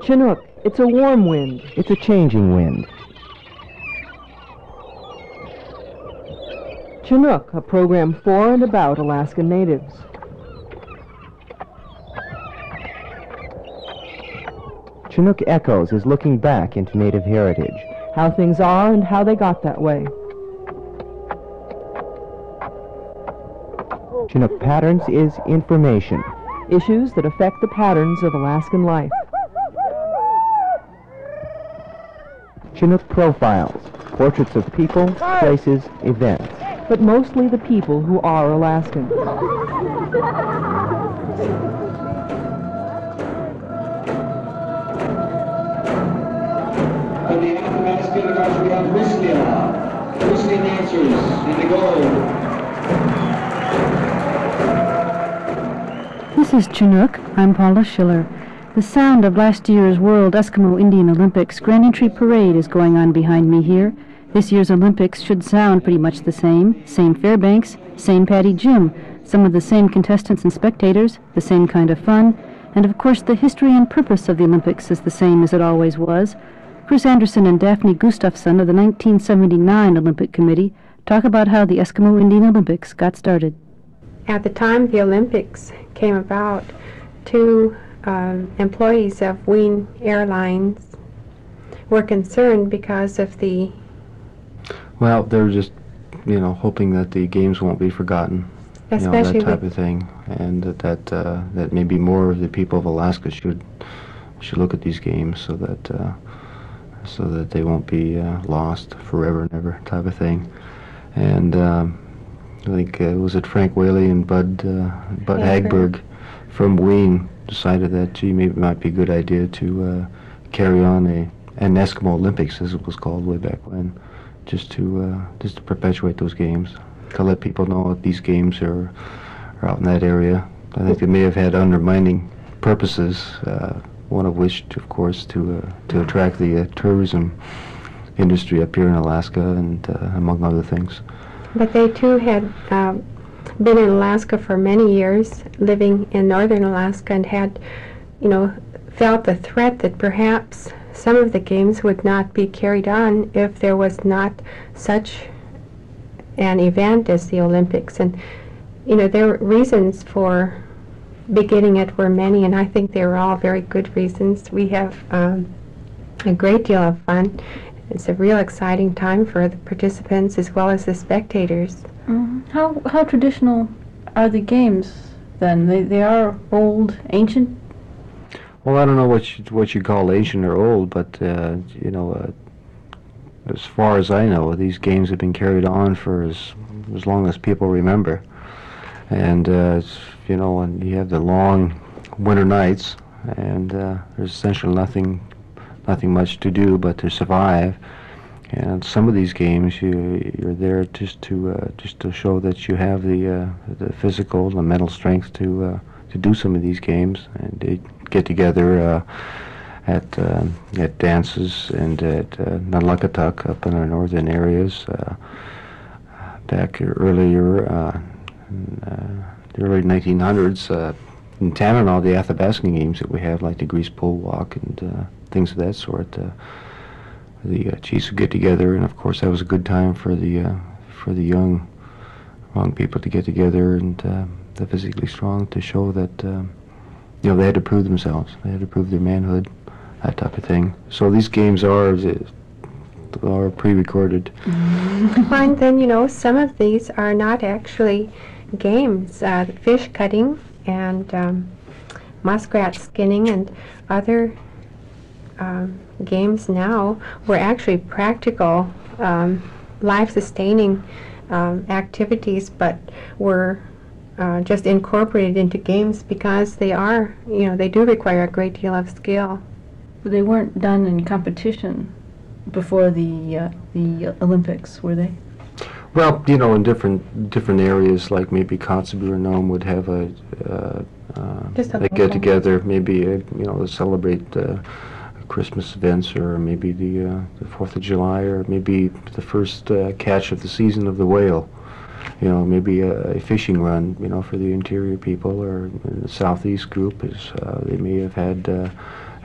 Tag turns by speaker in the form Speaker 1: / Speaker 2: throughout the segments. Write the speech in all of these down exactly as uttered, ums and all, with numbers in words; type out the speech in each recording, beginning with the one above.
Speaker 1: Chinook, it's a warm wind.
Speaker 2: It's a changing wind.
Speaker 1: Chinook, a program for and about Alaskan natives.
Speaker 2: Chinook Echoes is looking back into Native heritage.
Speaker 1: How things are and how they got that way.
Speaker 2: Chinook Patterns is information.
Speaker 1: Issues that affect the patterns of Alaskan life.
Speaker 2: Chinook Profiles, portraits of people, places, events.
Speaker 1: But mostly the people who are Alaskan.
Speaker 3: On the Athabasca, because we have Whiskia, Whiskia dancers in the gold.
Speaker 4: This is Chinook. I'm Paula Schiller. The sound of last year's World Eskimo Indian Olympics Grand Entry Parade is going on behind me here. This year's Olympics should sound pretty much the same. Same Fairbanks, same Patty Gym, some of the same contestants and spectators, the same kind of fun, and of course the history and purpose of the Olympics is the same as it always was. Chris Anderson and Daphne Gustafson of the nineteen seventy-nine Olympic Committee talk about how the Eskimo Indian Olympics got started.
Speaker 5: At the time the Olympics came about, two um, employees of Wien Airlines were concerned because of the...
Speaker 6: Well, they're just, you know, hoping that the games won't be forgotten,
Speaker 5: Especially
Speaker 6: you know, that type of thing, and that that, uh, that maybe more of the people of Alaska should should look at these games so that uh, so that they won't be uh, lost forever and ever, type of thing. And um, I think uh, was it Frank Whaley and Bud uh, Bud Hagberg from Wien decided that gee, maybe it might be a good idea to uh, carry on a an Eskimo Olympics, as it was called way back when, just to uh, just to perpetuate those games, to let people know that these games are are out in that area. I think they may have had undermining purposes. Uh, one of which, of course, to uh, to attract the uh, tourism industry up here in Alaska, and uh, among other things.
Speaker 5: But they too had um, been in Alaska for many years, living in northern Alaska, and had, you know, felt the threat that perhaps some of the games would not be carried on if there was not such an event as the Olympics. And, you know, there were reasons for beginning it were many, and I think they were all very good reasons. We have um, a great deal of fun. It's a real exciting time for the participants as well as the spectators.
Speaker 4: Mm-hmm. How how traditional are the games then? They they are old, ancient?
Speaker 6: Well, I don't know what you, what you call ancient or old, but uh, you know, uh, as far as I know, these games have been carried on for as as long as people remember. And uh, it's, you know, and you have the long winter nights, and uh, there's essentially nothing, nothing much to do but to survive. And some of these games, you you're there just to uh, just to show that you have the uh, the physical, the mental strength to uh, to do some of these games, and they get together uh, at uh, at dances and at uh, Nunlakatuk up in our northern areas. Uh, back earlier. Uh, In uh, the early nineteen hundreds, uh, in Tanana, the Athabascan games that we have, like the Grease Pole Walk and uh, things of that sort, uh, the uh, chiefs would get together, and of course that was a good time for the uh, for the young young people to get together and uh, the physically strong to show that um, you know they had to prove themselves, they had to prove their manhood, that type of thing. So these games are uh, are pre-recorded.
Speaker 5: Well, and then, you know, some of these are not actually games. Uh, fish cutting and um, muskrat skinning and other um, games now were actually practical, um, life-sustaining um, activities, but were uh, just incorporated into games because they are, you know, they do require a great deal of skill.
Speaker 4: But they weren't done in competition before the uh, the Olympics, were they?
Speaker 6: Well, you know, in different different areas, like maybe Kotzebue or Nome would have a, uh, uh,
Speaker 5: Just a
Speaker 6: a get together, maybe uh, you know, to celebrate uh, Christmas events, or maybe the uh, the Fourth of July, or maybe the first uh, catch of the season of the whale. You know, maybe a, a fishing run, you know, for the interior people, or the southeast group is uh, they may have had uh,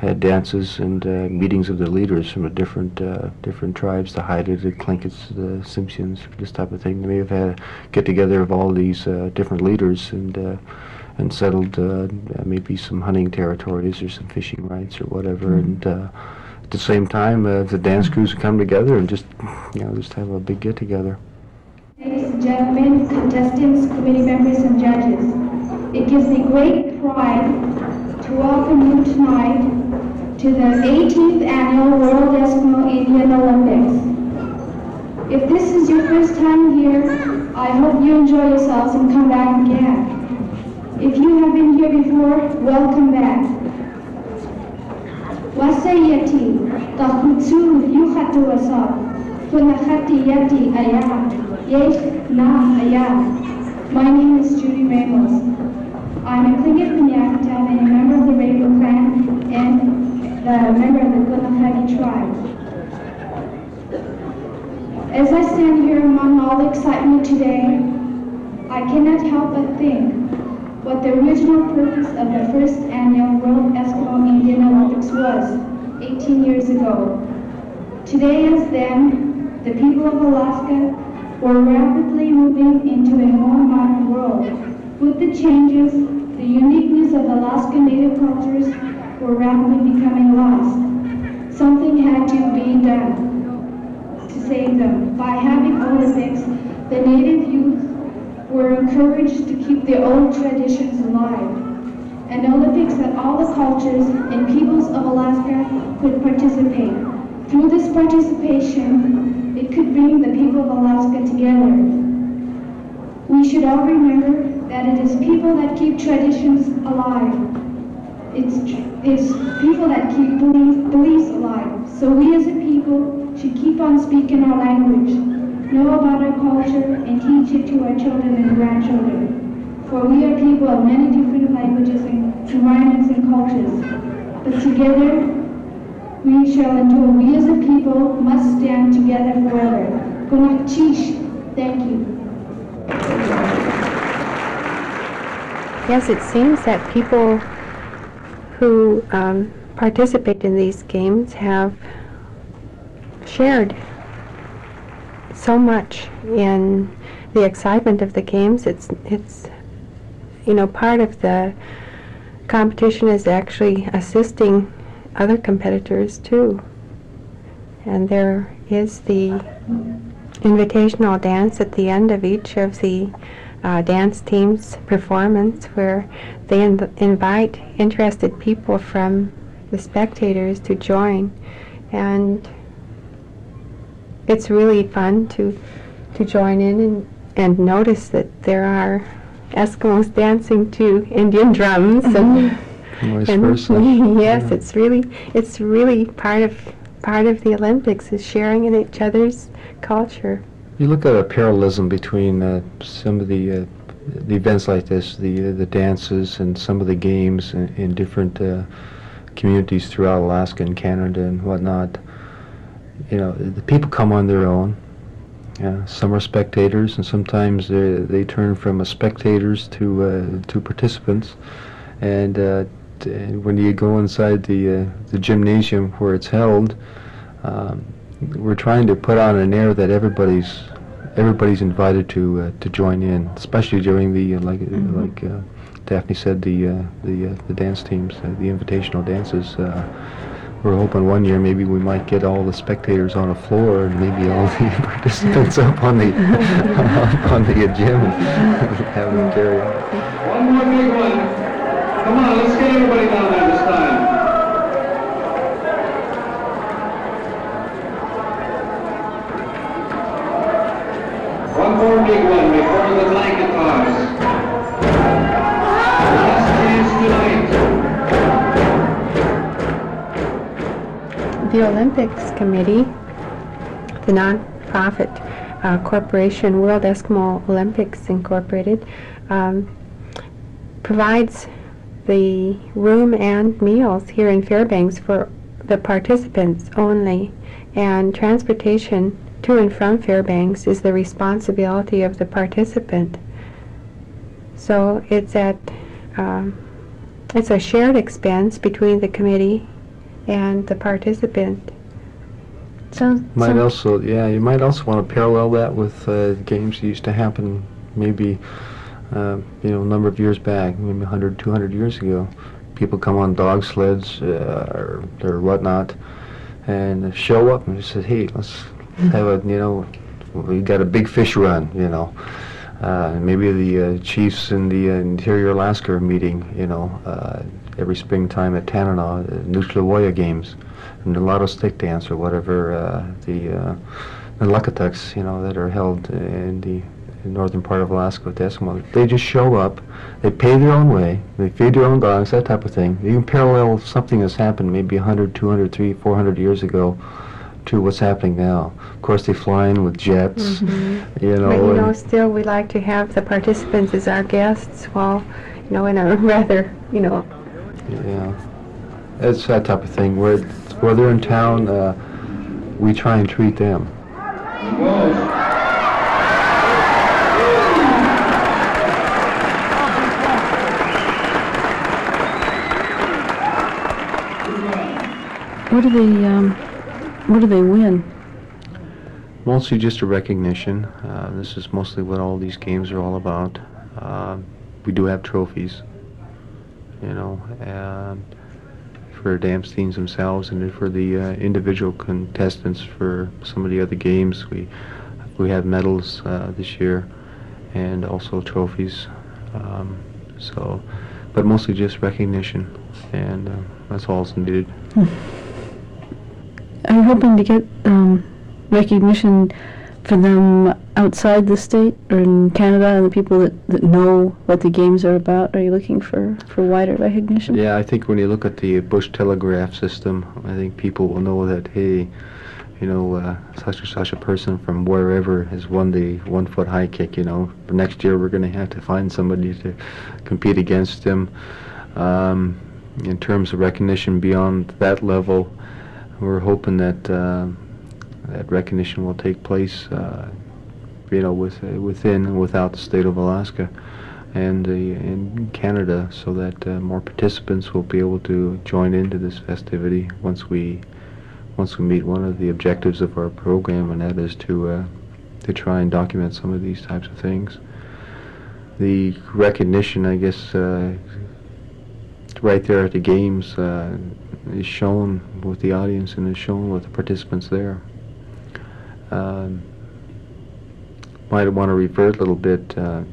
Speaker 6: had dances and uh, meetings of the leaders from the different uh, different tribes, the Haida, the Tlinkits, the Simpsons, this type of thing. They may have had a get-together of all these uh, different leaders and uh, and settled uh, maybe some hunting territories or some fishing rights or whatever. Mm-hmm. And uh, at the same time, uh, the dance crews would come together and just, you know, just have a big get-together.
Speaker 7: Ladies and gentlemen, contestants, committee members, and judges, it gives me great pride to welcome you tonight to the eighteenth Annual World Eskimo Indian Olympics. If this is your first time here, I hope you enjoy yourselves and come back again. If you have been here before, welcome back. Wasayati, tahutsu yuhatu asab, funahati yati ayah. My name is Judy Ramos. I'm a Tlingit from Yakutat and a member of the Rainbow Clan and a member of the Gunakadi tribe. As I stand here among all the excitement today, I cannot help but think what the original purpose of the first annual World Eskimo Indian Olympics was eighteen years ago. Today as then, the people of Alaska were rapidly moving into a more modern world. With the changes, the uniqueness of Alaska Native cultures were rapidly becoming lost. Something had to be done to save them. By having Olympics, the Native youth were encouraged to keep their old traditions alive. An Olympics that all the cultures and peoples of Alaska could participate. Through this participation, it could bring the people of Alaska together. We should all remember that it is people that keep traditions alive. It's, it's people that keep belief, beliefs alive. So we as a people should keep on speaking our language, know about our culture, and teach it to our children and grandchildren. For we are people of many different languages and environments and cultures. But together, we shall endure. We as a people must stand together forever. Gunachish. Thank you.
Speaker 5: Yes, it seems that people who um, participate in these games have shared so much in the excitement of the games. It's, it's, you know, part of the competition is actually assisting other competitors too. And there is the invitational dance at the end of each of the uh, dance team's performance, where they inv- invite interested people from the spectators to join. And it's really fun to to join in and, and notice that there are Eskimos dancing to Indian drums and
Speaker 6: Vice
Speaker 5: and
Speaker 6: versa.
Speaker 5: yes,
Speaker 6: Yeah.
Speaker 5: it's really it's really part of part of the Olympics is sharing in each other's culture.
Speaker 6: You look at a parallelism between uh, some of the uh, the events like this, the uh, the dances and some of the games in, in different uh, communities throughout Alaska and Canada and whatnot. You know, the people come on their own. Yeah, some are spectators, and sometimes they they turn from uh, spectators to uh, to participants. And uh, t- when you go inside the uh, the gymnasium where it's held, um, we're trying to put on an air that everybody's everybody's invited to uh, to join in, especially during the uh, like mm-hmm. like uh, Daphne said, the uh, the uh, the dance teams, uh, the invitational dances. Uh, we're hoping one year maybe we might get all the spectators on the floor and maybe all the participants up on the up on the uh, gym and have them carry on.
Speaker 3: One more big one. Come on, let's get everybody down there this time. One more big one before the blanket toss. Last chance tonight.
Speaker 5: The Olympics Committee, the non-profit uh, corporation World Eskimo Olympics Incorporated, um, provides the room and meals here in Fairbanks for the participants only, and transportation to and from Fairbanks is the responsibility of the participant. So it's at um, it's a shared expense between the committee and the participant.
Speaker 4: Sounds,
Speaker 6: Might
Speaker 4: sounds-
Speaker 6: also, yeah, you might also want to parallel that with uh, games that used to happen maybe, uh, you know, a number of years back, maybe one hundred, two hundred years ago. People come on dog sleds uh, or, or whatnot and show up and just say, hey, let's have a, you know, we got a big fish run, you know. Uh, maybe the uh, chiefs in the uh, interior Alaska are meeting, you know, uh, every springtime at Tanana, uh, Nucleoya games, and the lotto stick dance or whatever, uh, the uh, the Lukatuks, you know, that are held in the northern part of Alaska with the Eskimos. They just show up, they pay their own way, they feed their own dogs, that type of thing. You can parallel something that's happened maybe one hundred, two hundred, three hundred, four hundred years ago to what's happening now. Of course, they fly in with jets,
Speaker 5: Mm-hmm.
Speaker 6: you know.
Speaker 5: But you
Speaker 6: and-
Speaker 5: know, still we like to have the participants as our guests while, you know, in a rather, you know,
Speaker 6: Yeah, it's that type of thing. Where where they're in town, uh, we try and treat them.
Speaker 3: Goes.
Speaker 4: What do they, um, what do they win?
Speaker 6: Mostly just a recognition. Uh, this is mostly what all these games are all about. Uh, we do have trophies, you know, and for dance teams themselves, and then for the uh, individual contestants for some of the other games. We we have medals uh, this year, and also trophies. Um, so, but mostly just recognition, and uh, that's all that's needed.
Speaker 4: Are you hoping to get um, recognition for them outside the state or in Canada and the people that, that know what the games are about? Are you looking for, for wider recognition?
Speaker 6: Yeah, I think when you look at the Bush telegraph system, I think people will know that, hey, you know, uh, such and such a person from wherever has won the one-foot high kick, you know. For next year, we're going to have to find somebody to compete against him. Um, in terms of recognition beyond that level, we're hoping that uh, that recognition will take place, uh, you know, with, uh, within and without the state of Alaska and uh, in Canada, so that uh, more participants will be able to join into this festivity once we once we meet one of the objectives of our program, and that is to uh, to try and document some of these types of things. The recognition, I guess, uh, right there at the games uh, is shown with the audience and is shown with the participants there. Um, might want to revert a little bit. Uh,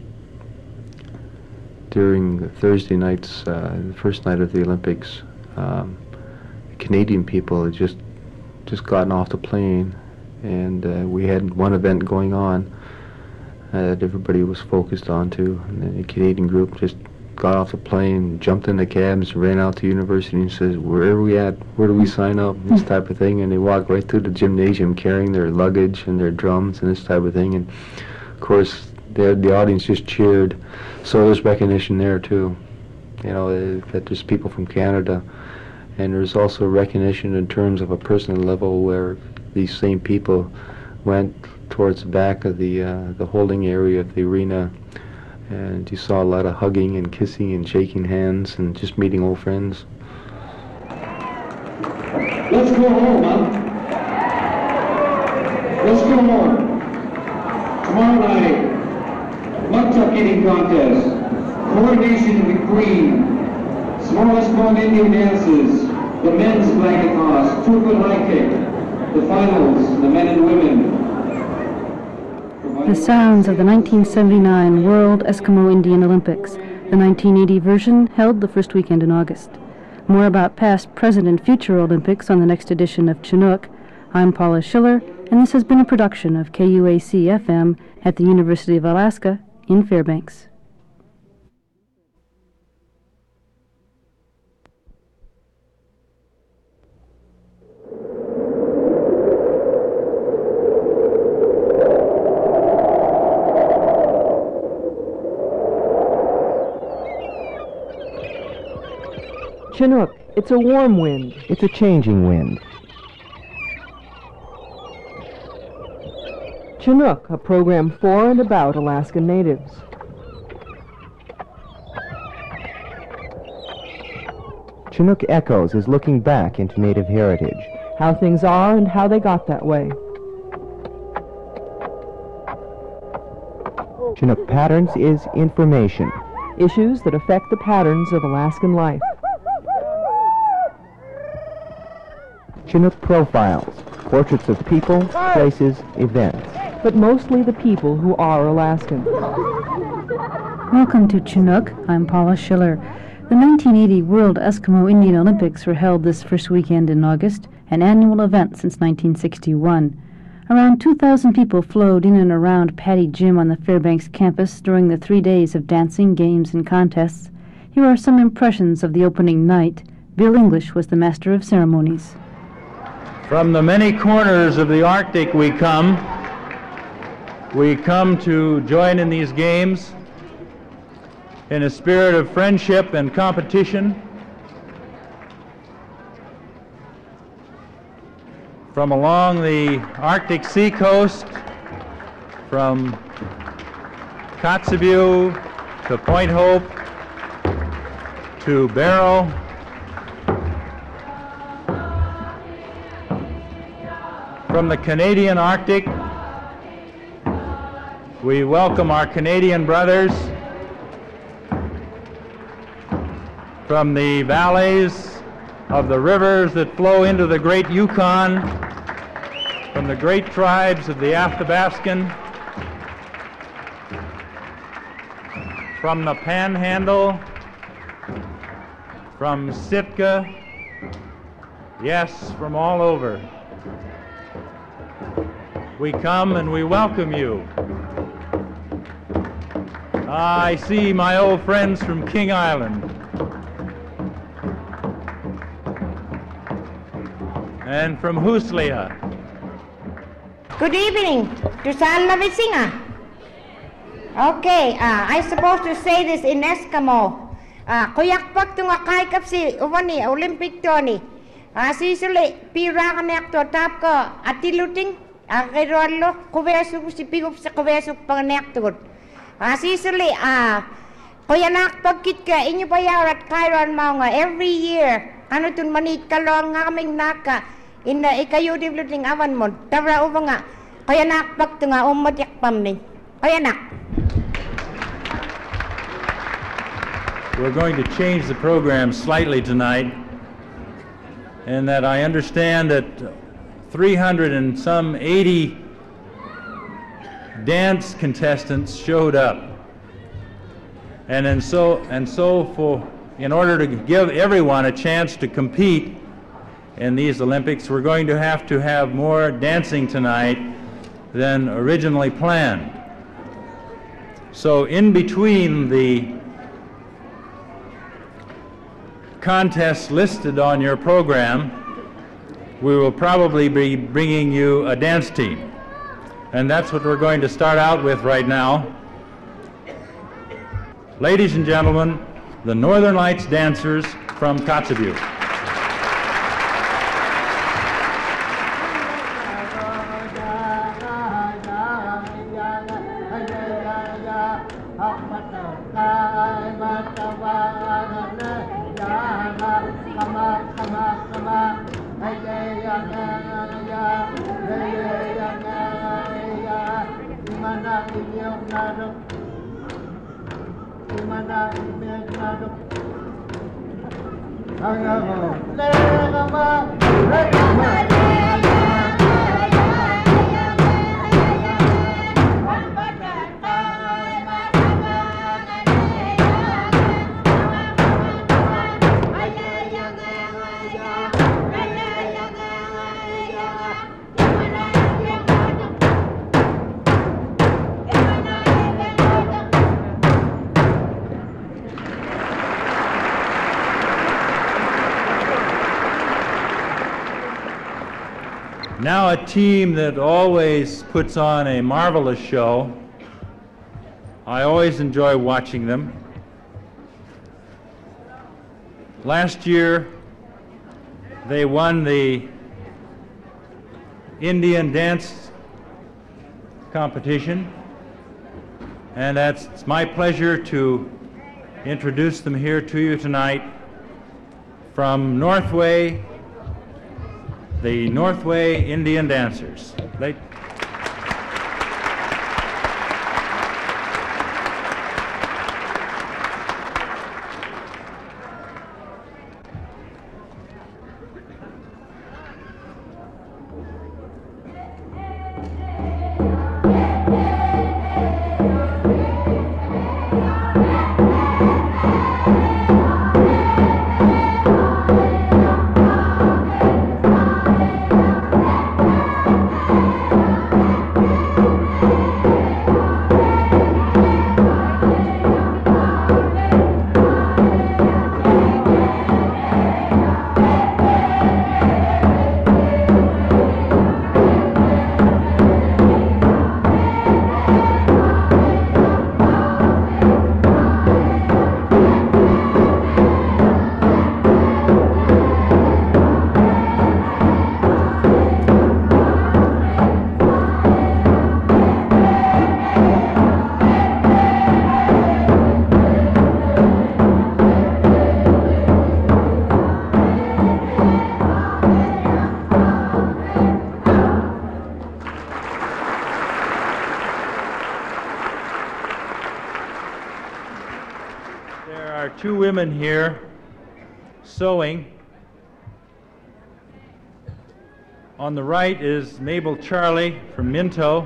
Speaker 6: during the Thursday nights, uh, the first night of the Olympics, um, Canadian people had just just gotten off the plane, and uh, we had one event going on uh, that everybody was focused on too. And then the Canadian group just got off the plane, jumped in the cabs, ran out to university and says, where are we at? Where do we sign up? This type of thing. And they walked right through the gymnasium carrying their luggage and their drums and this type of thing. And of course, the, the audience just cheered. So there's recognition there too. You know, uh, that there's people from Canada. And there's also recognition in terms of a personal level where these same people went towards the back of the uh, the holding area of the arena, and you saw a lot of hugging and kissing and shaking hands and just meeting old friends.
Speaker 3: Let's go home, huh? Let's go home. Tomorrow night, mud tuck eating contest, coronation of the queen, small Eskimo Indian dances, the men's blanket toss, two-foot high kick, the finals, the men and women.
Speaker 4: The sounds of the nineteen seventy-nine World Eskimo Indian Olympics. The nineteen eighty version held the first weekend in August. More about past, present, and future Olympics on the next edition of Chinook. I'm Paula Schiller, and this has been a production of K U A C F M at the University of Alaska in Fairbanks.
Speaker 1: Chinook, it's a warm wind.
Speaker 2: It's a changing wind.
Speaker 1: Chinook, a program for and about Alaska Natives.
Speaker 2: Chinook Echoes is looking back into Native heritage.
Speaker 1: How things are and how they got that way.
Speaker 2: Chinook Patterns is information.
Speaker 1: Issues that affect the patterns of Alaskan life.
Speaker 2: Chinook Profiles, portraits of people, places, events.
Speaker 1: But mostly the people who are Alaskan.
Speaker 4: Welcome to Chinook. I'm Paula Schiller. The nineteen eighty World Eskimo Indian Olympics were held this first weekend in August, an annual event since nineteen sixty-one. Around two thousand people flowed in and around Patty Gym on the Fairbanks campus during the three days of dancing, games, and contests. Here are some impressions of the opening night. Bill English was the master of ceremonies.
Speaker 8: From the many corners of the Arctic we come. We come to join in these games in a spirit of friendship and competition. From along the Arctic seacoast, from Kotzebue to Point Hope to Barrow, from the Canadian Arctic, we welcome our Canadian brothers from the valleys of the rivers that flow into the great Yukon, from the great tribes of the Athabaskan, from the Panhandle, from Sitka, yes, from all over. We come and we welcome you. I see my old friends from King Island. And from Huslia.
Speaker 9: Good evening to San Lavisinga. Okay, uh, I'm supposed to say this in Eskimo. Kuyak pak tunga kai kapsi uvani Olympic toni. Sisuli piraganek to tap ko atiluting akirolo kuvesu si pigup sa kuvesu panganek tugot. Sisuli ah kuyanak pagkit ka inyo bayarat kairon mga every year. Ano tun manit kalong ngaming naka in the ikayo developing awan mo. Tara uva nga kuyanak pag tunga umadyak pamni. Kuyanak.
Speaker 8: We're going to change the program slightly tonight, in that I understand that three hundred and some eighty dance contestants showed up. And and so and so for in order to give everyone a chance to compete in these Olympics, we're going to have to have more dancing tonight than originally planned. So in between the contests listed on your program, we will probably be bringing you a dance team. And that's what we're going to start out with right now. Ladies and gentlemen, the Northern Lights Dancers from Kotzebue. Now a team that always puts on a marvelous show. I always enjoy watching them. Last year, they won the Indian dance competition, and that's it's my pleasure to introduce them here to you tonight. from Northway, the Northway Indian Dancers. They two women here sewing. On the right is Mabel Charlie from Minto,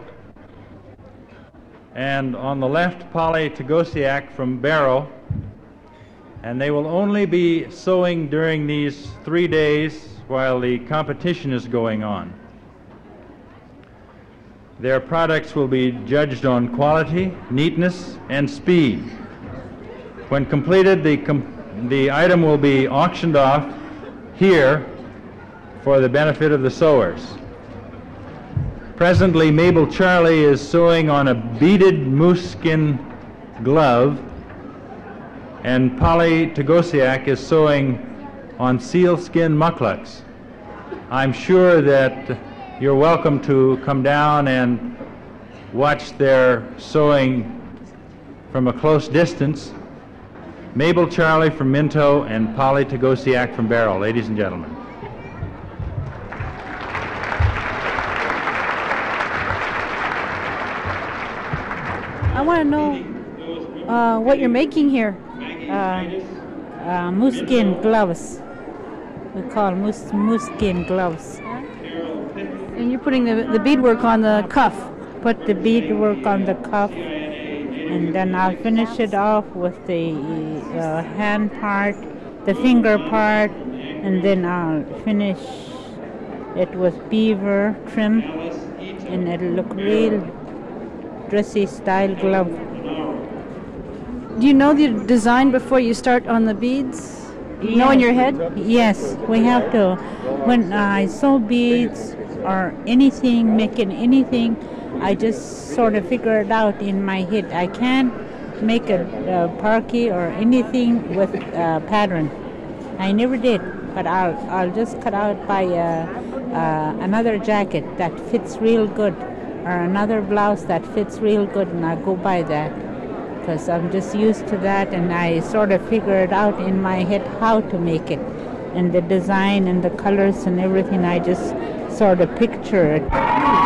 Speaker 8: and on the left Polly Tagosiak from Barrow, and they will only be sewing during these three days while the competition is going on. Their products will be judged on quality, neatness, and speed. When completed, the, com the item will be auctioned off here for the benefit of the sewers. Presently, Mabel Charlie is sewing on a beaded moose skin glove, and Polly Tagosiak is sewing on sealskin mucklucks. I'm sure that you're welcome to come down and watch their sewing from a close distance. Mabel Charlie from Minto and Polly Tagosiak from Barrow, ladies and gentlemen.
Speaker 10: I want to know uh, what you're making here.
Speaker 11: Uh, uh, moose skin gloves. We call moose, moose skin gloves.
Speaker 10: And you're putting the, the beadwork on the cuff.
Speaker 11: Put the beadwork on the cuff, and then I'll finish it off with the uh, hand part, the finger part, and then I'll finish it with beaver trim, and it'll look real dressy style glove.
Speaker 10: Do you know the design before you start on the beads? You know in your head?
Speaker 11: Yes, we have to. When I sew beads or anything, making anything, I just sort of figure it out in my head. I can't make a, a parky or anything with a pattern. I never did, but I'll I'll just cut out by uh, uh, another jacket that fits real good, or another blouse that fits real good, and I go by that because I'm just used to that, and I sort of figure it out in my head how to make it, and the design and the colors and everything. I just sort of picture it.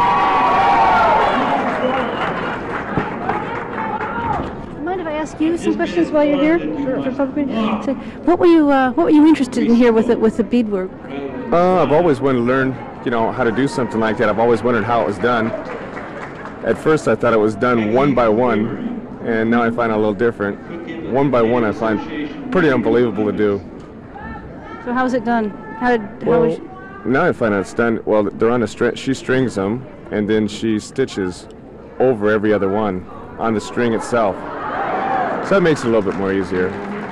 Speaker 10: Ask you some questions while you're here? Sure. So what were you uh, What were you interested in here with it with the beadwork?
Speaker 12: Uh, I've always wanted to learn, you know, how to do something like that. I've always wondered how it was done. At first, I thought it was done one by one, and now I find it a little different. One by one, I find pretty unbelievable to do.
Speaker 10: So how's it done? How did? How
Speaker 12: Well,
Speaker 10: was
Speaker 12: now I find out it's done. Well, they're on a string. She strings them, and then she stitches over every other one on the string itself. So that makes it a little bit more easier.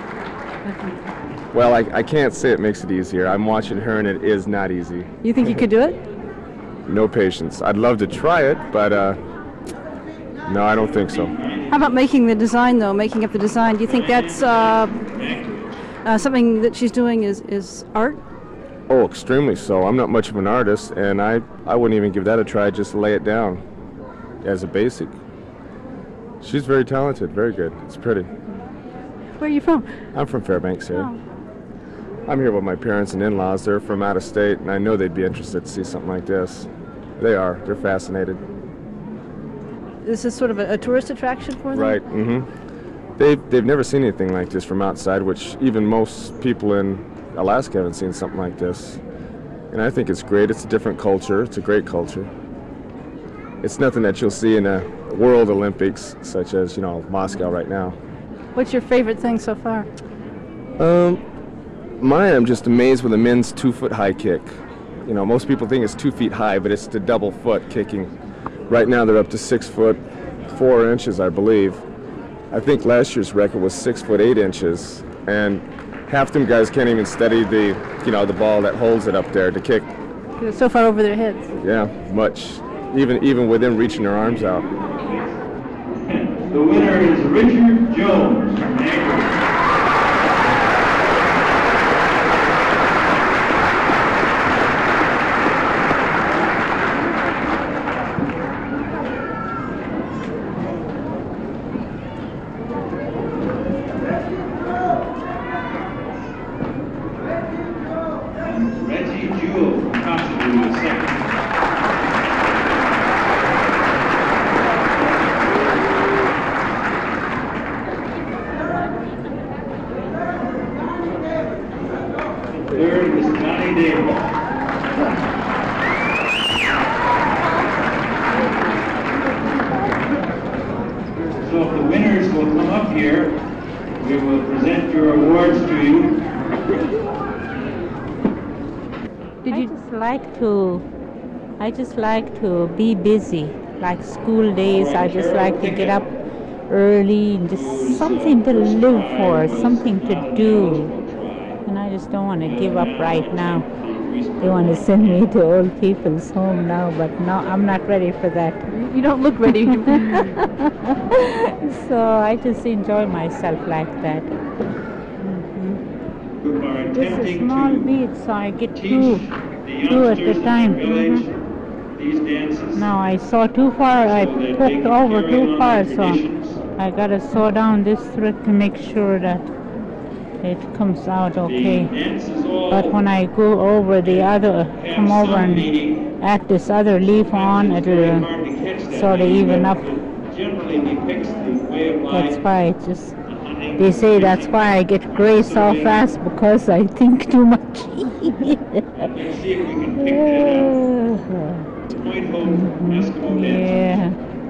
Speaker 12: Well, I, I can't say it makes it easier. I'm watching her, and it is not easy.
Speaker 10: You think you could do it?
Speaker 12: No patience. I'd love to try it, but uh, no, I don't think so.
Speaker 10: How about making the design, though? Making up the design. Do you think that's uh, uh, something that she's doing is, is art?
Speaker 12: Oh, extremely so. I'm not much of an artist, and I, I wouldn't even give that a try. Just lay it down as a basic. She's very talented, very good. It's pretty.
Speaker 10: Where are you from?
Speaker 12: I'm from Fairbanks here.
Speaker 10: Oh.
Speaker 12: I'm here with my parents and in-laws. They're from out of state, and I know they'd be interested to see something like this. They are. They're fascinated.
Speaker 10: This is sort of a, a tourist attraction for them?
Speaker 12: Right. Mm-hmm. They've, they've never seen anything like this from outside, which even most people in Alaska haven't seen something like this. And I think it's great. It's a different culture. It's a great culture. It's nothing that you'll see in a World Olympics, such as, you know, Moscow right now.
Speaker 10: What's your favorite thing so far?
Speaker 12: Um, mine, I'm just amazed with the men's two-foot high kick. You know, most people think it's two feet high, but it's the double foot kicking. Right now they're up to six foot four inches, I believe. I think last year's record was six foot eight inches, and half them guys can't even steady the, you know, the ball that holds it up there to kick.
Speaker 10: It's so far over their heads.
Speaker 12: Yeah, much. Even even within reaching their arms out.
Speaker 3: The winner is Richard Jones from Niagara. Third is Johnny Dable. So if the winners will come up here, we will present your awards to you.
Speaker 11: Did you just like to, I just like to be busy, like school days. I just like to get up early and just something to live for, something to do. And I just don't want to give up right now. They want to send me to old people's home now, but no, I'm not ready for that.
Speaker 10: You don't look ready.
Speaker 11: So I just enjoy myself like that. Mm-hmm. This is small beads, so I get two, two at a time. Mm-hmm. Now I saw too far, I poked over too far, so I got to sew down this thread to make sure that it comes out okay. But when I go over the other, come over and add this other leaf on, it'll sort of even up. That's why it just, they say that's why I get gray so fast, because I think too much. Mm-hmm. Yeah.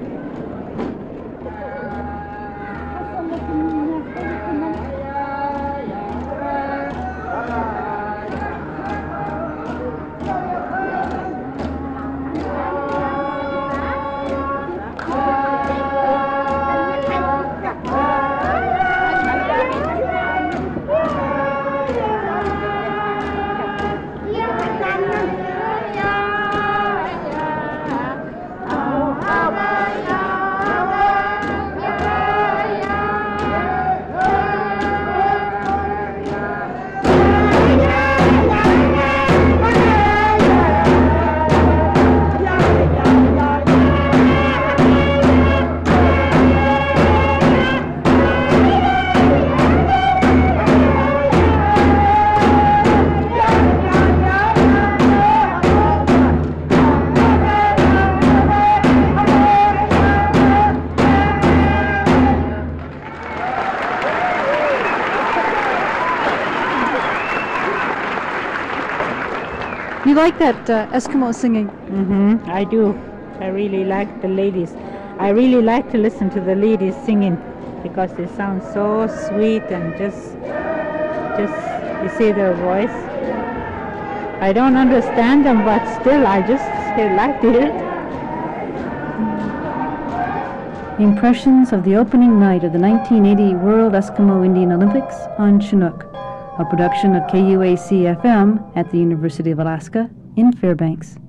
Speaker 10: You like that uh, Eskimo singing?
Speaker 11: Mm-hmm, I do. I really like the ladies. I really like to listen to the ladies singing because they sound so sweet and just, just, you see their voice. I don't understand them, but still I just like to hear it.
Speaker 4: Impressions of the opening night of the nineteen eighty World Eskimo Indian Olympics on Chinook, a production of K U A C F M at the University of Alaska in Fairbanks.